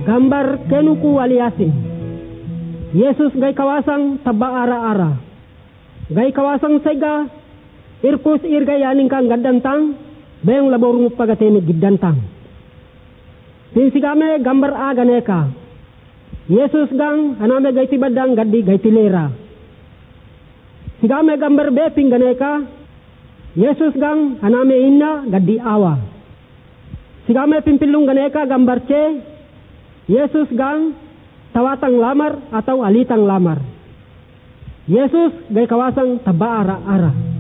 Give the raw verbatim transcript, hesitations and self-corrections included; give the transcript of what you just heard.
gambar kenuku aliasi. Yesus gay kawasang taba ara-ara. Gay kawasang sega irkus irgayaning kang gadantang bayang laborungu pagateni gidantang. Pinsigame gambar aganeka. Yesus gang aname gay tibadang gaddi gay tilera. Sigame gambar beping ganeka. Yesus gang aname inna gaddi awa. Sigame pimpilung ganeka gambar ce. Yesus gang tawatang lamar atau alitang lamar. Yesus gay kawasang taba ara-ara.